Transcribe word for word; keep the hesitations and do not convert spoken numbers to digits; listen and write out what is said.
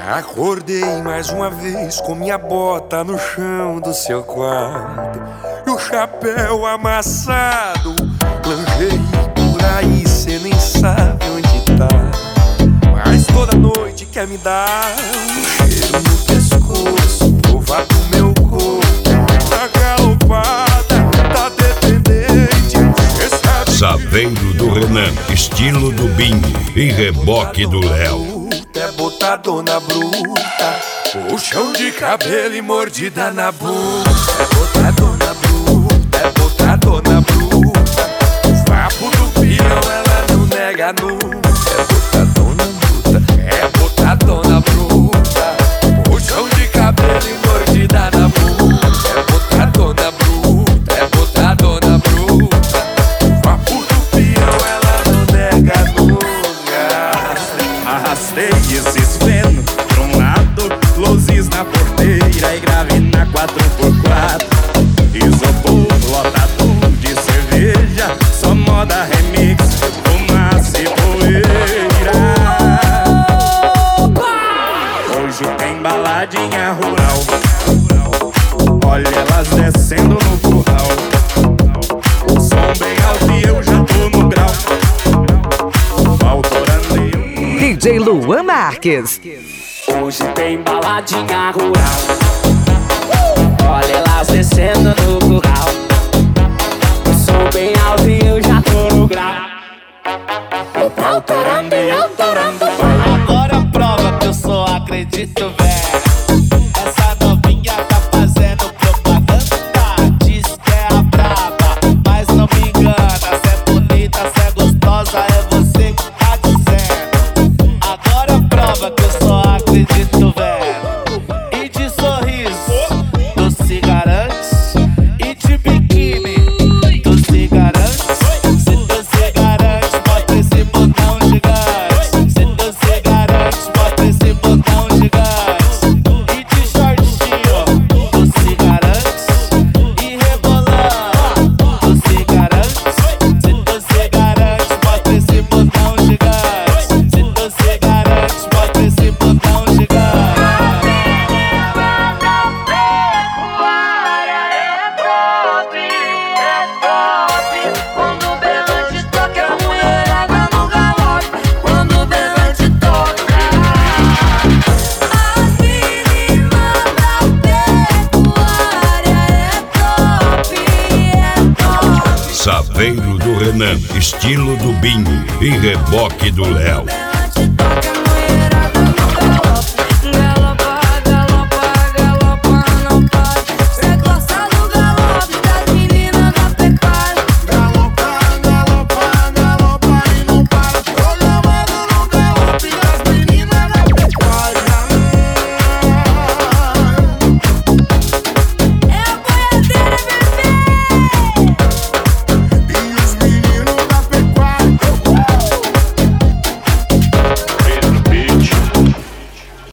Acordei mais uma vez com minha bota no chão do seu quarto e o chapéu amassado. Planejei por aí, cê nem sabe onde tá, mas toda noite quer me dar um cheiro no pescoço, provar do meu corpo. Tá galopada, tá dependente. Saveiro do Renan, estilo do Bing e reboque do Léo. É botadona bruta, puxão de cabelo e mordida na bunda. É botadona bruta, é botadona bruta. O vapo do peão ela não nega nunca. É botadona bruta, é botadona bruta. Puxão de cabelo e mordida na bunda. É botadona bruta, é botadona bruta. O vapo do peão ela não nega nunca. Arrastei esses feno pra um lado, luzes na porteira e grave na quatro por quatro. Isopor lotado de cerveja, só moda remix, fumaça e poeira. Hoje tem baladinha rural, olha elas descendo no curral. O som bem alto e eu já tô no grau. D J Luan Marques. Hoje tem baladinha rural, olha elas descendo no curral. O som bem alto e eu já tô no grau. Autorando e autorando. Agora prova que eu só acredito, velho. Essa novinha tá fazendo propaganda, diz que é a braba, mas não me engana. Cê é bonita, cê é gostosa, é você que tá dizendo. Agora prova que eu só acredito, velho. E de sorriso, tu se garantes. E de biquíni, tu se garantes. Se tu se garantes, bota esse botão gigante. Se tu se garantes, bota esse botão gigante. E de shortinho, tu se garantes. E rebolando, tu se garantes. Se tu se garantes, bota esse botão gigante. Se tu se garantes, bota esse botão gigante. Quando o berrante toca, a mulherada no galope. Quando o berrante toca, as meninas da pecuária é top, é top. Saveiro do Renan, estilo do Bing e reboque do Léo.